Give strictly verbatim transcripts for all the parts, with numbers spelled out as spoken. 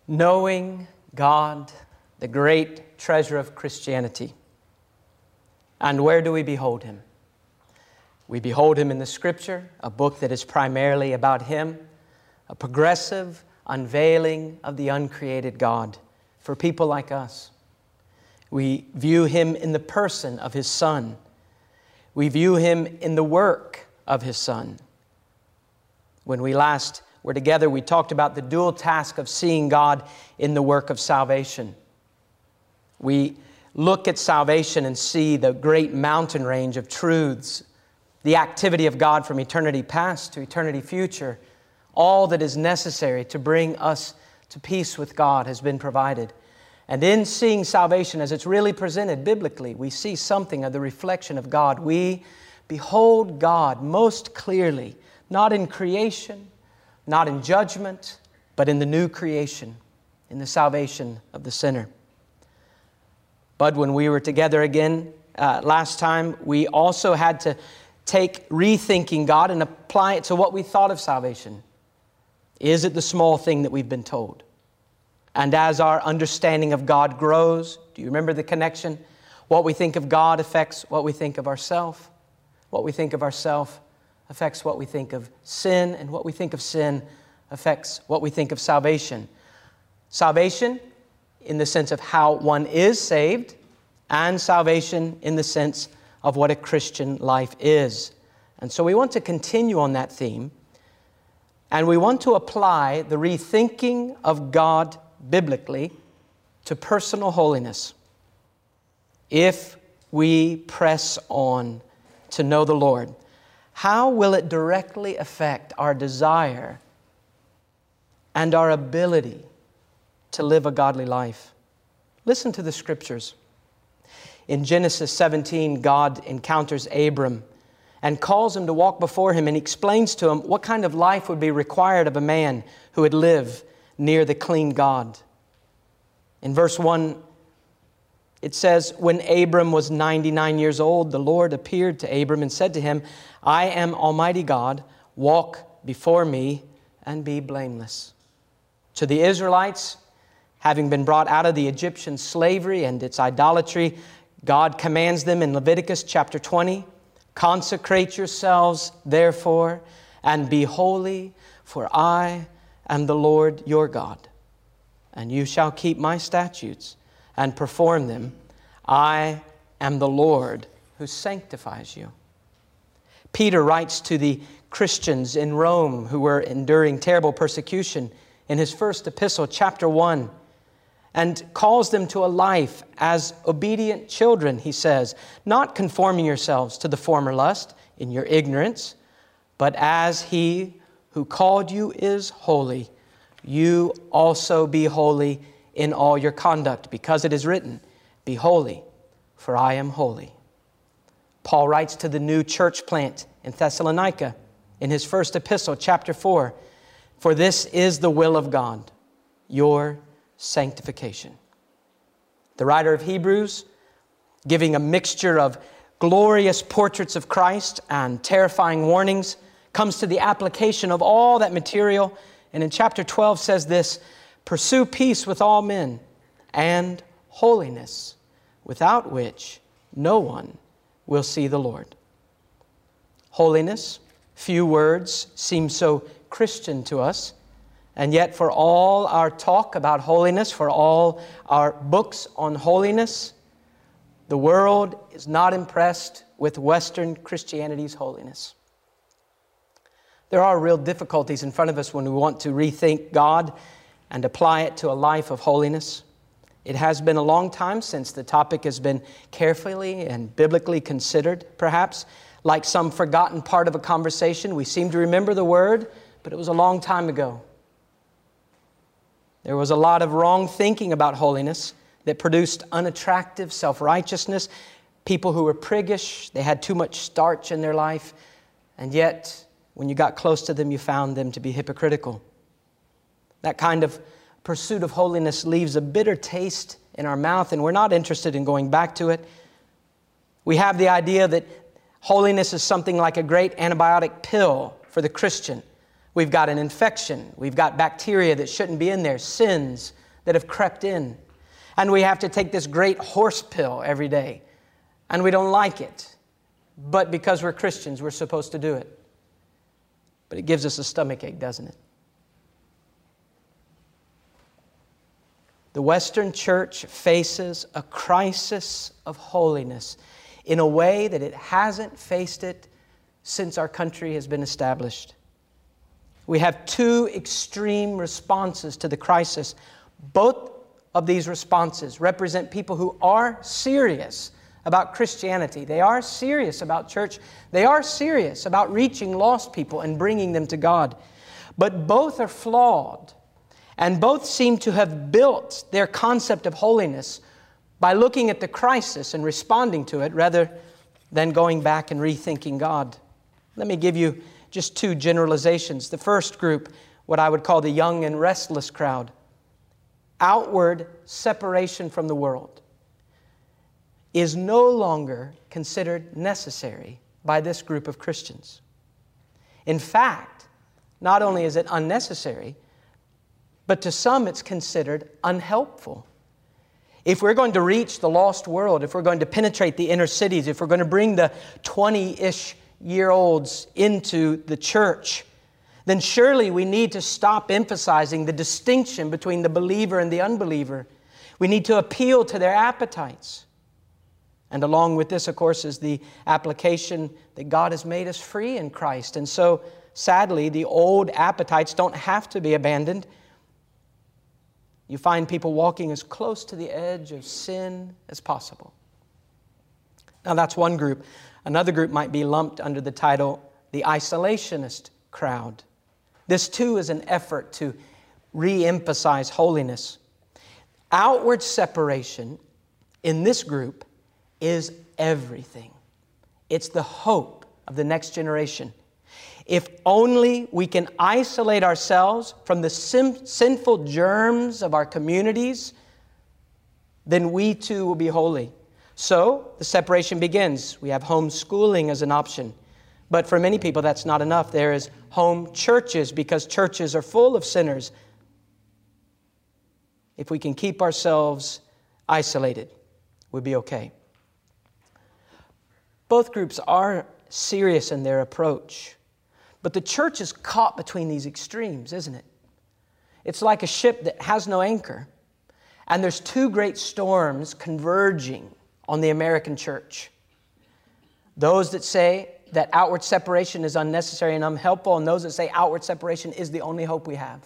knowing God, the great treasure of Christianity. And where do we behold Him? We behold Him in the Scripture, a book that is primarily about Him, a progressive unveiling of the uncreated God for people like us. We view Him in the person of His Son. We view Him in the work of His Son. When we last were together, we talked about the dual task of seeing God in the work of salvation. We look at salvation and see the great mountain range of truths, the activity of God from eternity past to eternity future. All that is necessary to bring us to peace with God has been provided. And in seeing salvation as it's really presented biblically, we see something of the reflection of God. We behold God most clearly, not in creation, not in judgment, but in the new creation, in the salvation of the sinner. But when we were together again uh, last time, we also had to take rethinking God and apply it to what we thought of salvation. Is it the small thing that we've been told? And as our understanding of God grows, do you remember the connection? What we think of God affects what we think of ourselves. What we think of ourselves affects what we think of sin, and what we think of sin affects what we think of salvation. Salvation in the sense of how one is saved, and salvation in the sense of what a Christian life is. And so we want to continue on that theme, and we want to apply the rethinking of God biblically to personal holiness. If we press on to know the Lord, how will it directly affect our desire and our ability to live a godly life? Listen to the Scriptures. In Genesis seventeen, God encounters Abram and calls him to walk before Him, and He explains to him what kind of life would be required of a man who would live near the clean God. In verse one, it says, when Abram was ninety-nine years old, the Lord appeared to Abram and said to him, I am Almighty God, walk before me and be blameless. To the Israelites, having been brought out of the Egyptian slavery and its idolatry, God commands them in Leviticus chapter twenty, consecrate yourselves, therefore, and be holy, for I am the Lord your God. And you shall keep my statutes and perform them. I am the Lord who sanctifies you. Peter writes to the Christians in Rome who were enduring terrible persecution in his first epistle, chapter one, and calls them to a life as obedient children, he says, not conforming yourselves to the former lust in your ignorance, but as He who called you is holy, you also be holy in all your conduct, because it is written, be holy, for I am holy. Paul writes to the new church plant in Thessalonica in his first epistle, chapter four, for this is the will of God, your sanctification. The writer of Hebrews, giving a mixture of glorious portraits of Christ and terrifying warnings, comes to the application of all that material, and in chapter twelve says this, pursue peace with all men and holiness, without which no one will see the Lord. Holiness, few words, seem so Christian to us, and yet for all our talk about holiness, for all our books on holiness, the world is not impressed with Western Christianity's holiness. There are real difficulties in front of us when we want to rethink God and apply it to a life of holiness. It has been a long time since the topic has been carefully and biblically considered, perhaps. Like some forgotten part of a conversation, we seem to remember the word, but it was a long time ago. There was a lot of wrong thinking about holiness that produced unattractive self-righteousness, people who were priggish, they had too much starch in their life, and yet when you got close to them, you found them to be hypocritical. That kind of pursuit of holiness leaves a bitter taste in our mouth, and we're not interested in going back to it. We have the idea that holiness is something like a great antibiotic pill for the Christian. We've got an infection. We've got bacteria that shouldn't be in there, sins that have crept in. And we have to take this great horse pill every day. And we don't like it. But because we're Christians, we're supposed to do it. But it gives us a stomachache, doesn't it? The Western church faces a crisis of holiness in a way that it hasn't faced it since our country has been established. We have two extreme responses to the crisis. Both of these responses represent people who are serious about Christianity. They are serious about church. They are serious about reaching lost people and bringing them to God. But both are flawed. And both seem to have built their concept of holiness by looking at the crisis and responding to it rather than going back and rethinking God. Let me give you just two generalizations. The first group, what I would call the young and restless crowd. Outward separation from the world is no longer considered necessary by this group of Christians. In fact, not only is it unnecessary, but to some it's considered unhelpful. If we're going to reach the lost world, if we're going to penetrate the inner cities, if we're going to bring the twenty-ish year olds into the church, then surely we need to stop emphasizing the distinction between the believer and the unbeliever. We need to appeal to their appetites. And along with this, of course, is the application that God has made us free in Christ. And so, sadly, the old appetites don't have to be abandoned. You find people walking as close to the edge of sin as possible. Now, that's one group. Another group might be lumped under the title, the isolationist crowd. This, too, is an effort to re-emphasize holiness. Outward separation in this group is everything. It's the hope of the next generation. If only we can isolate ourselves from the sim- sinful germs of our communities, then we too will be holy. So the separation begins. We have homeschooling as an option. But for many people, that's not enough. There is home churches because churches are full of sinners. If we can keep ourselves isolated, we'll be okay. Both groups are serious in their approach. But the church is caught between these extremes, isn't it? It's like a ship that has no anchor. And there's two great storms converging on the American church. Those that say that outward separation is unnecessary and unhelpful, and those that say outward separation is the only hope we have.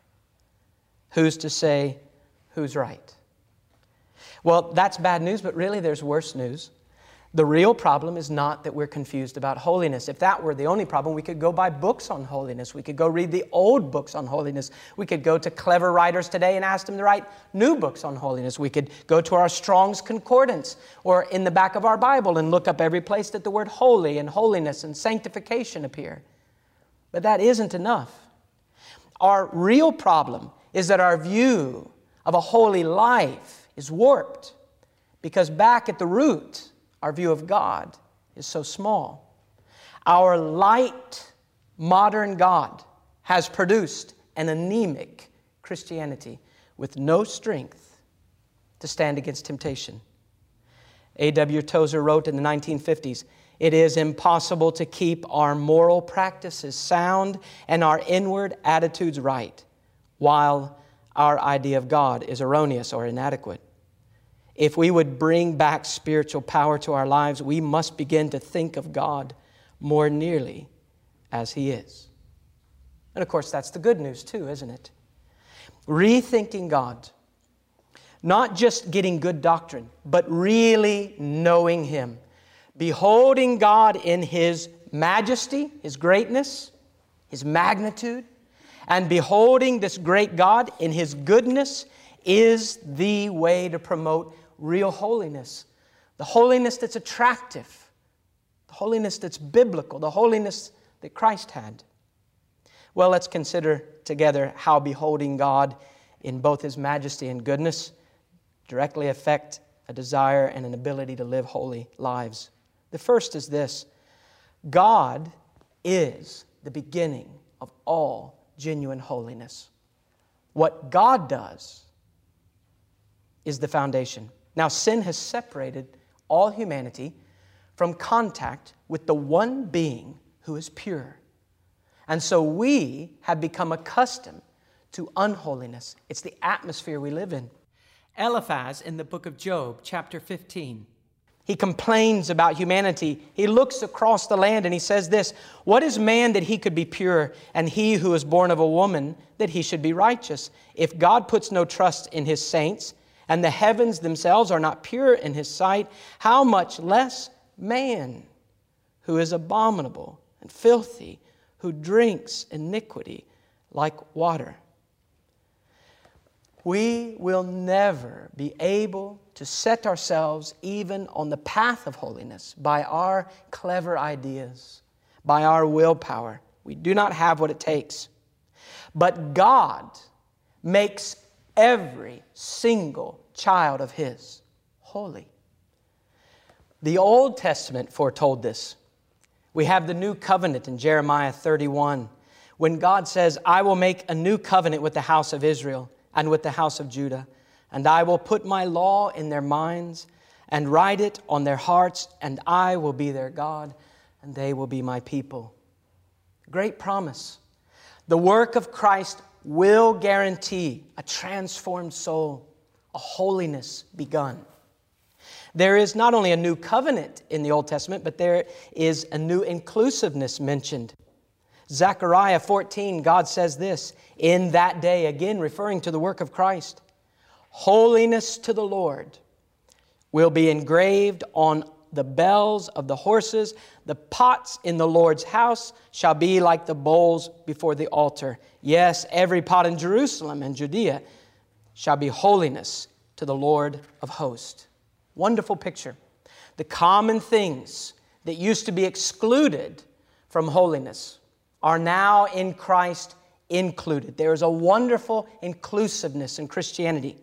Who's to say who's right? Well, that's bad news, but really there's worse news. The real problem is not that we're confused about holiness. If that were the only problem, we could go buy books on holiness. We could go read the old books on holiness. We could go to clever writers today and ask them to write new books on holiness. We could go to our Strong's Concordance or in the back of our Bible and look up every place that the word holy and holiness and sanctification appear. But that isn't enough. Our real problem is that our view of a holy life is warped because back at the root, our view of God is so small. Our light, modern God has produced an anemic Christianity with no strength to stand against temptation. A W Tozer wrote in the nineteen fifties, "It is impossible to keep our moral practices sound and our inward attitudes right, while our idea of God is erroneous or inadequate. If we would bring back spiritual power to our lives, we must begin to think of God more nearly as He is." And of course, that's the good news too, isn't it? Rethinking God. Not just getting good doctrine, but really knowing Him. Beholding God in His majesty, His greatness, His magnitude, and beholding this great God in His goodness is the way to promote real holiness. The holiness that's attractive. The holiness that's biblical. The holiness that Christ had. Well, let's consider together how beholding God in both His majesty and goodness directly affect a desire and an ability to live holy lives. The first is this: God is the beginning of all genuine holiness. What God does is the foundation. Now, sin has separated all humanity from contact with the one being who is pure. And so we have become accustomed to unholiness. It's the atmosphere we live in. Eliphaz in the book of Job, chapter fifteen, he complains about humanity. He looks across the land and he says this, "What is man that he could be pure, and he who is born of a woman that he should be righteous? If God puts no trust in His saints, and the heavens themselves are not pure in His sight, how much less man, who is abominable and filthy, who drinks iniquity like water." We will never be able to set ourselves even on the path of holiness by our clever ideas, by our willpower. We do not have what it takes. But God makes every single child of His holy. The Old Testament foretold this. We have the new covenant in Jeremiah thirty-one, when God says, "I will make a new covenant with the house of Israel and with the house of Judah, and I will put my law in their minds and write it on their hearts, and I will be their God, and they will be my people." Great promise. The work of Christ will guarantee a transformed soul, a holiness begun. There is not only a new covenant in the Old Testament, but there is a new inclusiveness mentioned. Zechariah fourteen, God says this, "In that day," again referring to the work of Christ, "holiness to the Lord will be engraved on the bells of the horses. The pots in the Lord's house shall be like the bowls before the altar. Yes, every pot in Jerusalem and Judea shall be holiness to the Lord of hosts." Wonderful picture. The common things that used to be excluded from holiness are now in Christ included. There is a wonderful inclusiveness in Christianity.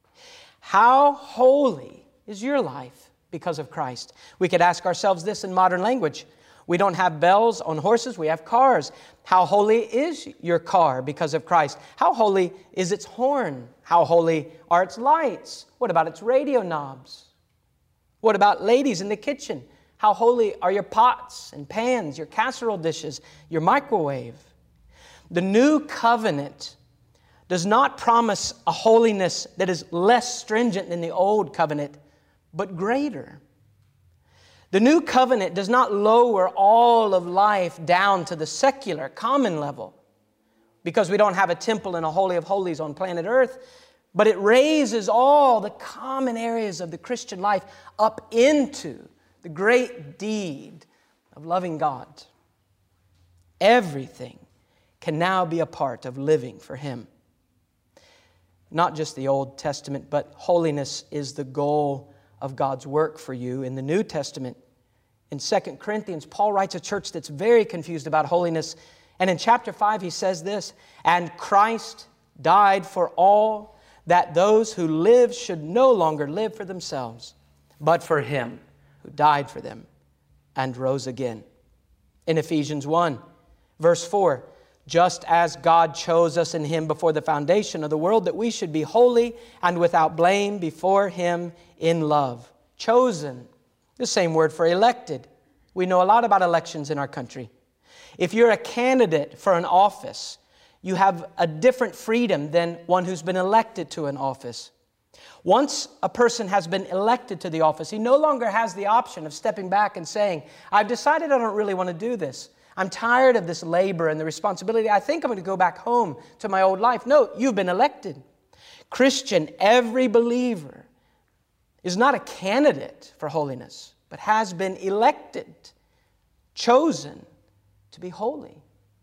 How holy is your life because of Christ? We could ask ourselves this in modern language. We don't have bells on horses, we have cars. How holy is your car because of Christ? How holy is its horn? How holy are its lights? What about its radio knobs? What about ladies in the kitchen? How holy are your pots and pans, your casserole dishes, your microwave? The new covenant does not promise a holiness that is less stringent than the old covenant, but greater. The new covenant does not lower all of life down to the secular, common level, because we don't have a temple and a holy of holies on planet Earth, but it raises all the common areas of the Christian life up into the great deed of loving God. Everything can now be a part of living for Him. Not just the Old Testament, but holiness is the goal of God's work for you in the New Testament. In Second Corinthians, Paul writes a church that's very confused about holiness. And in chapter five, he says this, "And Christ died for all, that those who live should no longer live for themselves, but for Him who died for them and rose again." In Ephesians one, verse four, "Just as God chose us in Him before the foundation of the world, that we should be holy and without blame before Him in love." Chosen, the same word for elected. We know a lot about elections in our country. If you're a candidate for an office, you have a different freedom than one who's been elected to an office. Once a person has been elected to the office, he no longer has the option of stepping back and saying, "I've decided I don't really want to do this. I'm tired of this labor and the responsibility. I think I'm going to go back home to my old life." No, you've been elected. Christian, every believer is not a candidate for holiness, but has been elected, chosen to be holy.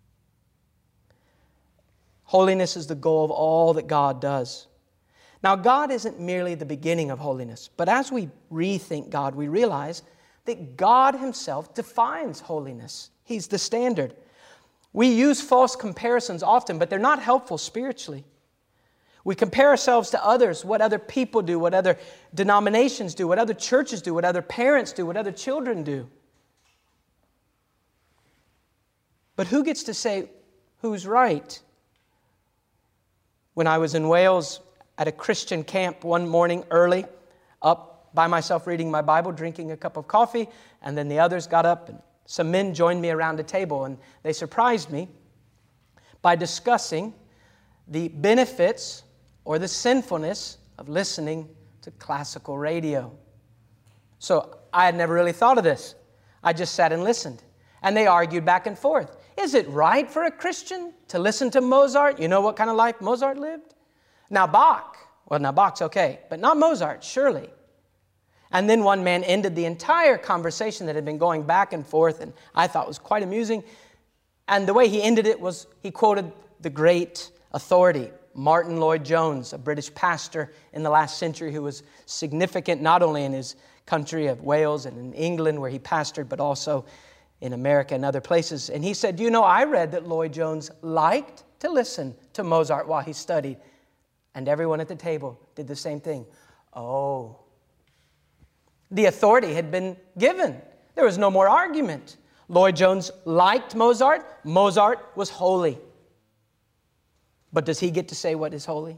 Holiness is the goal of all that God does. Now, God isn't merely the beginning of holiness, but as we rethink God, we realize that God Himself defines holiness. He's the standard. We use false comparisons often, but they're not helpful spiritually. We compare ourselves to others, what other people do, what other denominations do, what other churches do, what other parents do, what other children do. But who gets to say Who's right? When I was in Wales at a Christian camp one morning early, up by myself reading my Bible, drinking a cup of coffee, and then the others got up and some men joined me around a table, and they surprised me by discussing the benefits or the sinfulness of listening to classical radio. So I had never really thought of this. I just sat and listened. And they argued back and forth. Is it right for a Christian to listen to Mozart? You know what kind of life Mozart lived? Now Bach. Well, now Bach's okay, but not Mozart, surely. And then one man ended the entire conversation that had been going back and forth, and I thought was quite amusing. And the way he ended it was he quoted the great authority, Martin Lloyd-Jones, a British pastor in the last century who was significant not only in his country of Wales and in England where he pastored, but also in America and other places. And he said, you know, I read that Lloyd-Jones liked to listen to Mozart while he studied. And everyone at the table did the same thing. Oh. The authority had been given. There was no more argument. Lloyd-Jones liked Mozart. Mozart was holy. But does he get to say what is holy?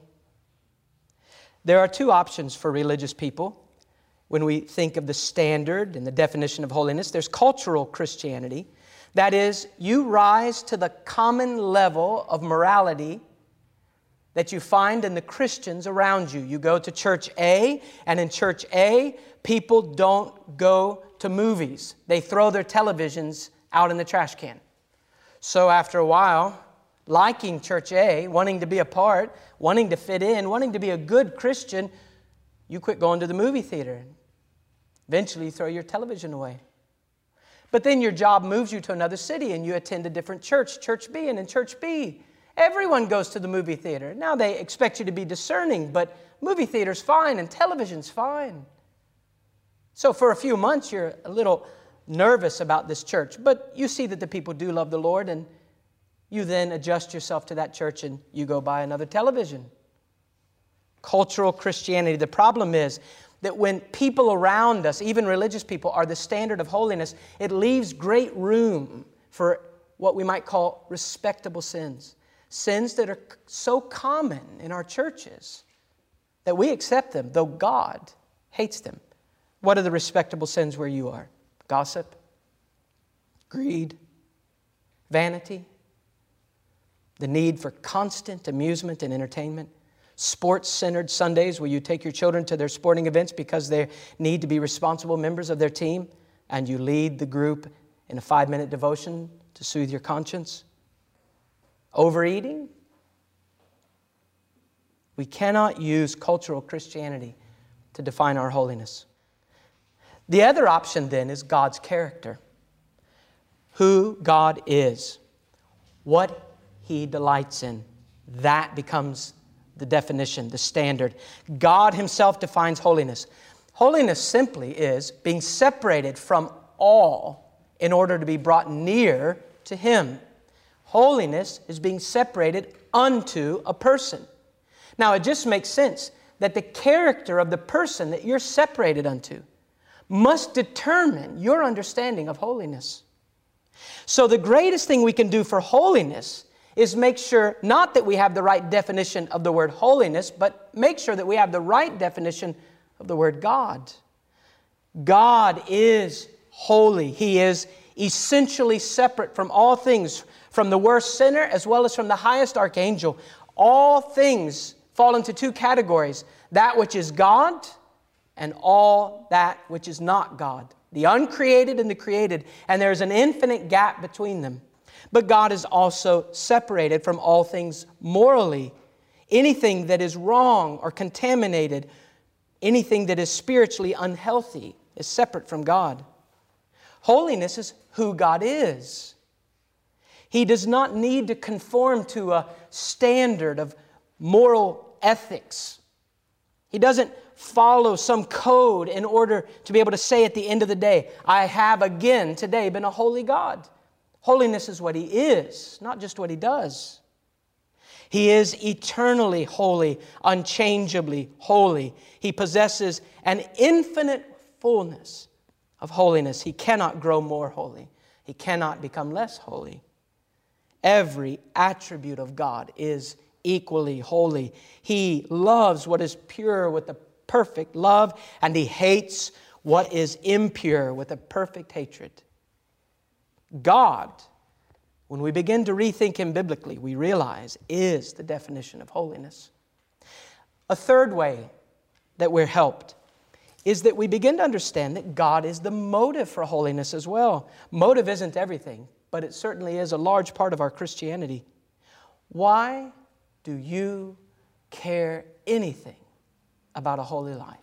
There are two options for religious people when we think of the standard and the definition of holiness. There's cultural Christianity. That is, you rise to the common level of morality that you find in the Christians around you. You go to church A, and in church A, people don't go to movies. They throw their televisions out in the trash can. So after a while, liking church A, wanting to be a part, wanting to fit in, wanting to be a good Christian, you quit going to the movie theater. Eventually, you throw your television away. But then your job moves you to another city and you attend a different church, church B, and in church B, everyone goes to the movie theater. Now they expect you to be discerning, but movie theater's fine and television's fine. So for a few months, you're a little nervous about this church, but you see that the people do love the Lord, and you then adjust yourself to that church and you go buy another television. Cultural Christianity. The problem is that when people around us, even religious people, are the standard of holiness, it leaves great room for what we might call respectable sins. Sins that are so common in our churches that we accept them, though God hates them. What are the respectable sins where you are? Gossip, greed, vanity, the need for constant amusement and entertainment, sports-centered Sundays where you take your children to their sporting events because they need to be responsible members of their team, and you lead the group in a five-minute devotion to soothe your conscience. Overeating. We cannot use cultural Christianity to define our holiness. The other option then is God's character. Who God is. What He delights in. That becomes the definition, the standard. God Himself defines holiness. Holiness simply is being separated from all in order to be brought near to Him. Holiness is being separated unto a person. Now, it just makes sense that the character of the person that you're separated unto must determine your understanding of holiness. So the greatest thing we can do for holiness is make sure not that we have the right definition of the word holiness, but make sure that we have the right definition of the word God. God is holy. He is essentially separate from all things, from the worst sinner as well as from the highest archangel. All things fall into two categories: that which is God and all that which is not God. The uncreated and the created. And there's an infinite gap between them. But God is also separated from all things morally. Anything that is wrong or contaminated, anything that is spiritually unhealthy is separate from God. Holiness is who God is. He does not need to conform to a standard of moral ethics. He doesn't follow some code in order to be able to say at the end of the day, I have again today been a holy God. Holiness is what He is, not just what He does. He is eternally holy, unchangeably holy. He possesses an infinite fullness of holiness. He cannot grow more holy. He cannot become less holy. Every attribute of God is equally holy. He loves what is pure with a perfect love, and He hates what is impure with a perfect hatred. God, when we begin to rethink Him biblically, we realize is the definition of holiness. A third way that we're helped is that we begin to understand that God is the motive for holiness as well. Motive isn't everything, but it certainly is a large part of our Christianity. Why do you care anything about a holy life?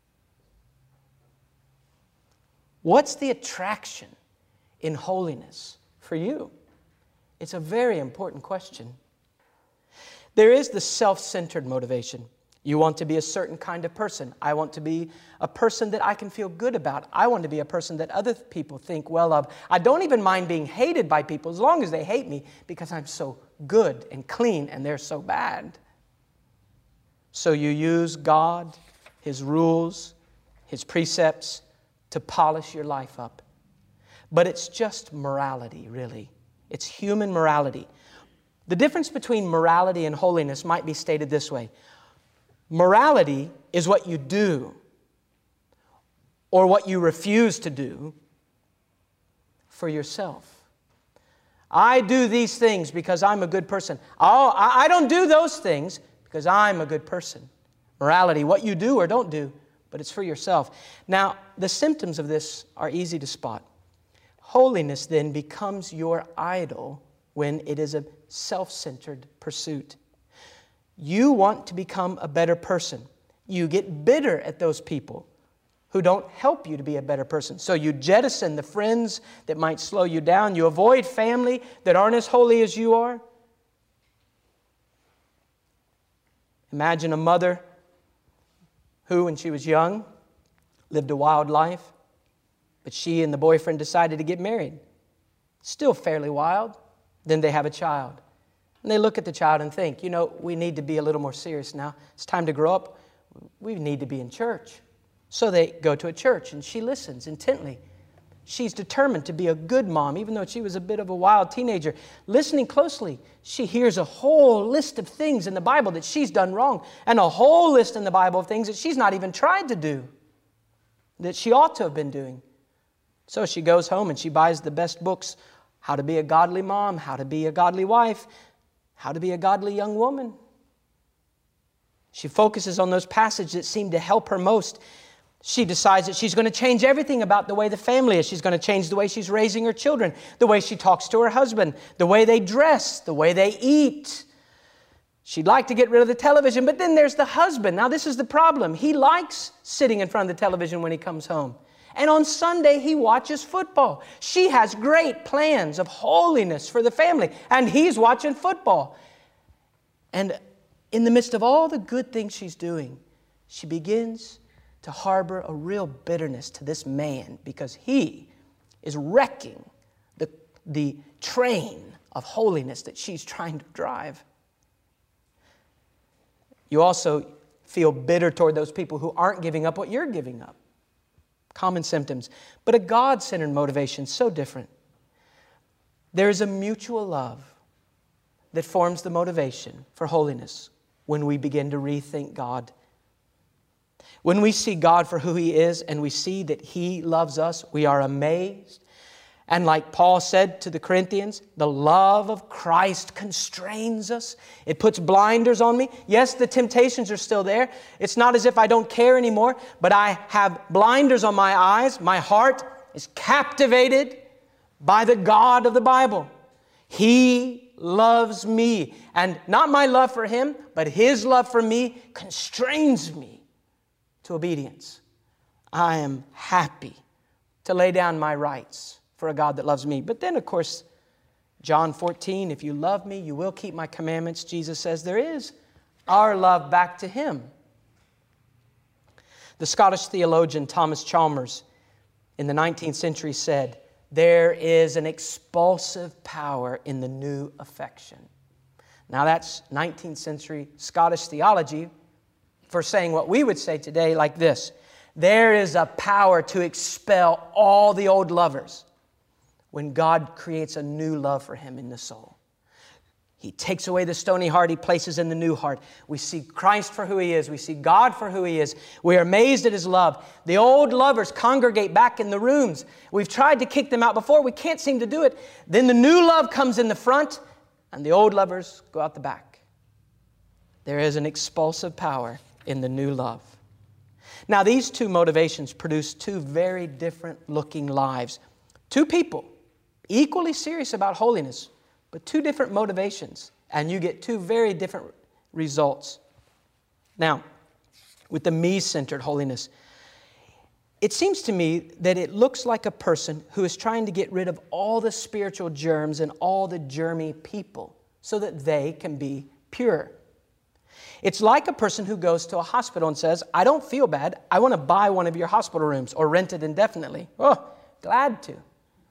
What's the attraction in holiness for you? It's a very important question. There is the self-centered motivation. You want to be a certain kind of person. I want to be a person that I can feel good about. I want to be a person that other people think well of. I don't even mind being hated by people as long as they hate me because I'm so good and clean and they're so bad. So you use God, His rules, His precepts to polish your life up. But it's just morality, really. It's human morality. The difference between morality and holiness might be stated this way. Morality is what you do or what you refuse to do for yourself. I do these things because I'm a good person. Oh, I don't do those things because I'm a good person. Morality, what you do or don't do, but it's for yourself. Now, the symptoms of this are easy to spot. Holiness then becomes your idol when it is a self-centered pursuit. You want to become a better person. You get bitter at those people who don't help you to be a better person. So you jettison the friends that might slow you down. You avoid family that aren't as holy as you are. Imagine a mother who, when she was young, lived a wild life, but she and the boyfriend decided to get married. Still fairly wild. Then they have a child. And they look at the child and think, you know, we need to be a little more serious now. It's time to grow up. We need to be in church. So they go to a church, and she listens intently. She's determined to be a good mom, even though she was a bit of a wild teenager. Listening closely, she hears a whole list of things in the Bible that she's done wrong, and a whole list in the Bible of things that she's not even tried to do, that she ought to have been doing. So she goes home and she buys the best books, how to be a godly mom, how to be a godly wife, how to be a godly young woman. She focuses on those passages that seem to help her most. She decides that she's going to change everything about the way the family is. She's going to change the way she's raising her children, the way she talks to her husband, the way they dress, the way they eat. She'd like to get rid of the television, but then there's the husband. Now, this is the problem. He likes sitting in front of the television when he comes home. And on Sunday, he watches football. She has great plans of holiness for the family, and he's watching football. And in the midst of all the good things she's doing, she begins to harbor a real bitterness to this man because he is wrecking the, the train of holiness that she's trying to drive. You also feel bitter toward those people who aren't giving up what you're giving up. Common symptoms. But a God-centered motivation is so different. There is a mutual love that forms the motivation for holiness when we begin to rethink God. When we see God for who He is and we see that He loves us, we are amazed. And like Paul said to the Corinthians, the love of Christ constrains us. It puts blinders on me. Yes, the temptations are still there. It's not as if I don't care anymore, but I have blinders on my eyes. My heart is captivated by the God of the Bible. He loves me. And not my love for Him, but His love for me constrains me to obedience. I am happy to lay down my rights for a God that loves me. But then, of course, John fourteen, if you love me, you will keep my commandments. Jesus says there is our love back to Him. The Scottish theologian Thomas Chalmers in the nineteenth century said, there is an expulsive power in the new affection. Now that's nineteenth century Scottish theology for saying what we would say today like this. There is a power to expel all the old lovers when God creates a new love for Him in the soul. He takes away the stony heart. He places in the new heart. We see Christ for who He is. We see God for who He is. We are amazed at His love. The old lovers congregate back in the rooms. We've tried to kick them out before. We can't seem to do it. Then the new love comes in the front, and the old lovers go out the back. There is an expulsive power in the new love. Now, these two motivations produce two very different looking lives. Two people, equally serious about holiness, but two different motivations, and you get two very different results. Now, with the me-centered holiness, it seems to me that it looks like a person who is trying to get rid of all the spiritual germs and all the germy people so that they can be pure. It's like a person who goes to a hospital and says, I don't feel bad. I want to buy one of your hospital rooms or rent it indefinitely. Oh, glad to.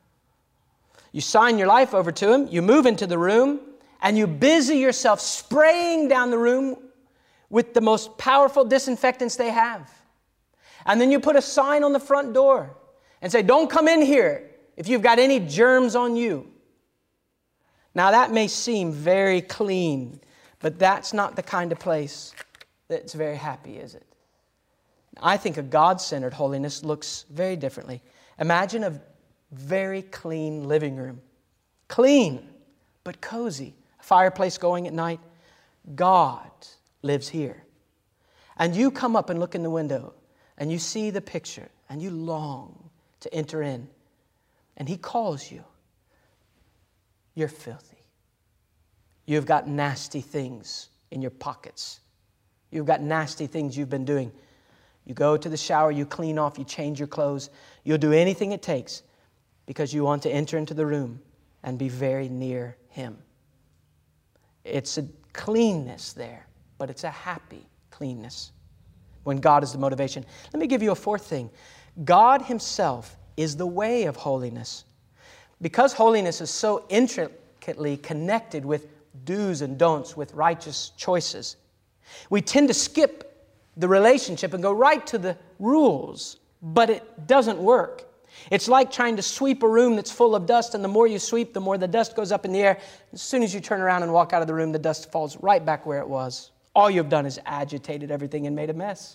You sign your life over to him, you move into the room, and you busy yourself spraying down the room with the most powerful disinfectants they have. And then you put a sign on the front door and say, don't come in here if you've got any germs on you. Now that may seem very clean, but that's not the kind of place that's very happy, is it? I think a God-centered holiness looks very differently. Imagine a very clean living room. Clean, but cozy. A fireplace going at night. God lives here. And you come up and look in the window, and you see the picture, and you long to enter in. And He calls you. You're filthy. You've got nasty things in your pockets. You've got nasty things you've been doing. You go to the shower, you clean off, you change your clothes. You'll do anything it takes because you want to enter into the room and be very near Him. It's a cleanness there, but it's a happy cleanness when God is the motivation. Let me give you a fourth thing. God Himself is the way of holiness. Because holiness is so intricately connected with do's and don'ts, with righteous choices, we tend to skip the relationship and go right to the rules, but it doesn't work. It's like trying to sweep a room that's full of dust, and the more you sweep, the more the dust goes up in the air. As soon as you turn around and walk out of the room, the dust falls right back where it was. All you've done is agitated everything and made a mess.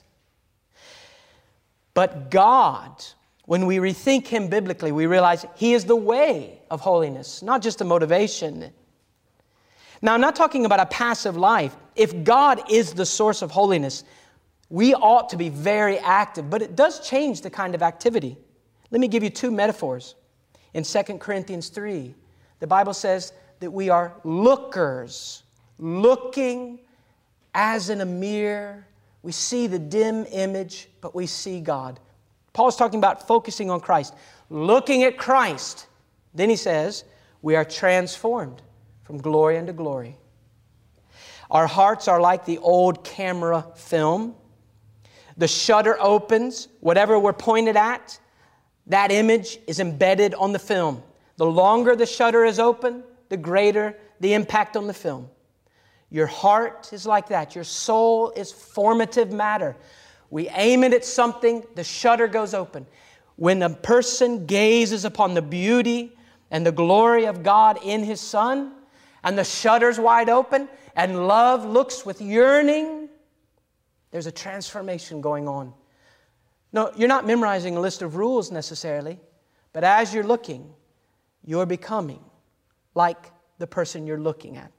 But God, when we rethink Him biblically, we realize He is the way of holiness, not just a motivation. Now, I'm not talking about a passive life. If God is the source of holiness, we ought to be very active, but it does change the kind of activity. Let me give you two metaphors. In Second Corinthians three, the Bible says that we are lookers, looking as in a mirror. We see the dim image, but we see God. Paul's talking about focusing on Christ, looking at Christ. Then he says, we are transformed from glory unto glory. Our hearts are like the old camera film. The shutter opens, whatever we're pointed at, that image is embedded on the film. The longer the shutter is open, the greater the impact on the film. Your heart is like that. Your soul is formative matter. We aim it at something, the shutter goes open. When a person gazes upon the beauty and the glory of God in His Son, and the shutter's wide open, and love looks with yearning, there's a transformation going on. No, you're not memorizing a list of rules necessarily, but as you're looking, you're becoming like the person you're looking at.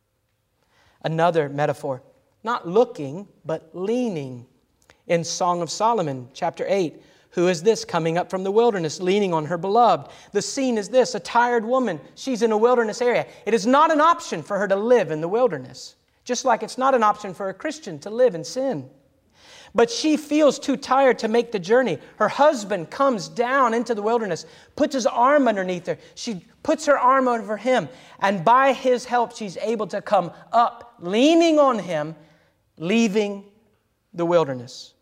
Another metaphor, not looking, but leaning. In Song of Solomon, chapter eight, who is this coming up from the wilderness, leaning on her beloved? The scene is this, a tired woman. She's in a wilderness area. It is not an option for her to live in the wilderness, just like it's not an option for a Christian to live in sin. But she feels too tired to make the journey. Her husband comes down into the wilderness, puts his arm underneath her. She puts her arm over him, and by his help, she's able to come up, leaning on him, leaving the wilderness.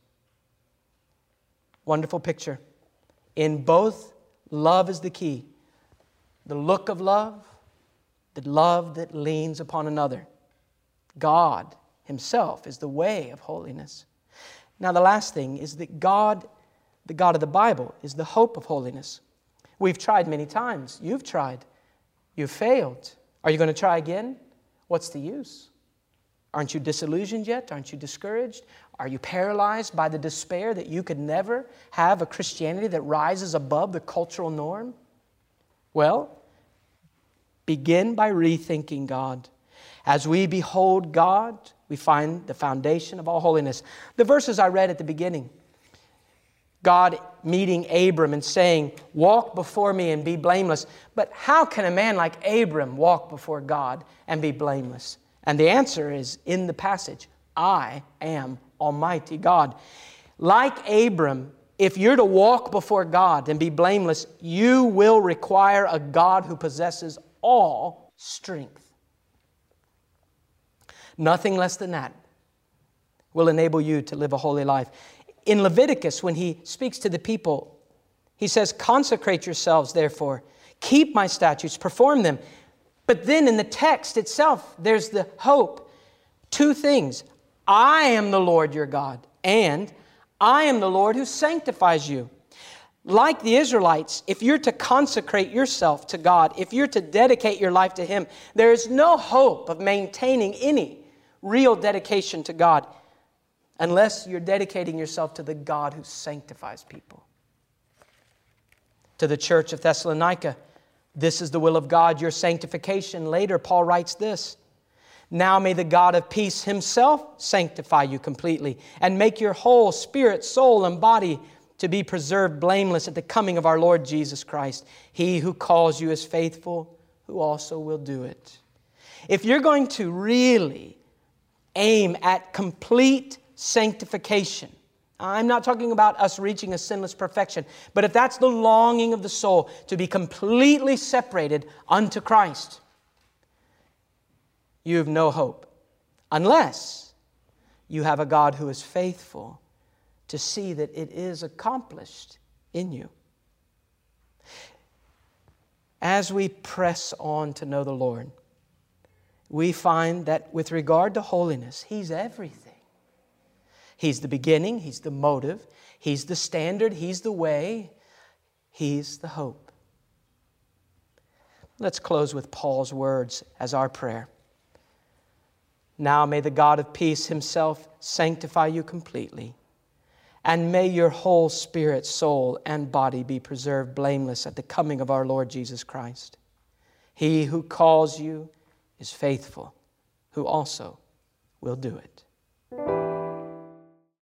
Wonderful picture. In both, love is the key. The look of love, the love that leans upon another. God Himself is the way of holiness. Now, the last thing is that God, the God of the Bible, is the hope of holiness. We've tried many times. You've tried. You've failed. Are you going to try again? what's the use? Aren't you disillusioned yet? Aren't you discouraged? Are you paralyzed by the despair that you could never have a Christianity that rises above the cultural norm? Well, begin by rethinking God. As we behold God, we find the foundation of all holiness. The verses I read at the beginning, God meeting Abram and saying, walk before me and be blameless. But how can a man like Abram walk before God and be blameless? And the answer is in the passage, I am Almighty God. Like Abram, if you're to walk before God and be blameless, you will require a God who possesses all strength. Nothing less than that will enable you to live a holy life. In Leviticus, when he speaks to the people, he says, consecrate yourselves, therefore. Keep my statutes, perform them. But then in the text itself, there's the hope. Two things. I am the Lord your God, and I am the Lord who sanctifies you. Like the Israelites, if you're to consecrate yourself to God, if you're to dedicate your life to Him, there is no hope of maintaining any real dedication to God unless you're dedicating yourself to the God who sanctifies people. To the church of Thessalonica, this is the will of God, your sanctification. Later, Paul writes this, now may the God of peace Himself sanctify you completely and make your whole spirit, soul, and body to be preserved blameless at the coming of our Lord Jesus Christ. He who calls you is faithful, who also will do it. If you're going to really aim at complete sanctification, I'm not talking about us reaching a sinless perfection, but if that's the longing of the soul, to be completely separated unto Christ, you have no hope unless you have a God who is faithful to see that it is accomplished in you. As we press on to know the Lord, we find that with regard to holiness, He's everything. He's the beginning, He's the motive, He's the standard, He's the way, He's the hope. Let's close with Paul's words as our prayer. Now may the God of peace Himself sanctify you completely, and may your whole spirit, soul, and body be preserved blameless at the coming of our Lord Jesus Christ. He who calls you is faithful, who also will do it.